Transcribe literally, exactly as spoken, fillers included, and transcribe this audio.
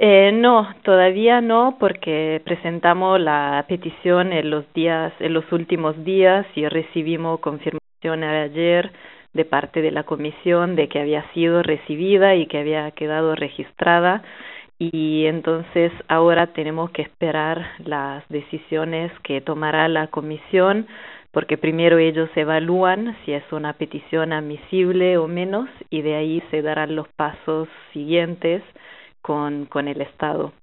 Eh, no, todavía no, porque presentamos la petición en los días, en los últimos días y recibimos confirmación ayer de parte de la comisión de que había sido recibida y que había quedado registrada y entonces ahora tenemos que esperar las decisiones que tomará la comisión porque primero ellos evalúan si es una petición admisible o menos y de ahí se darán los pasos siguientes con, con el Estado.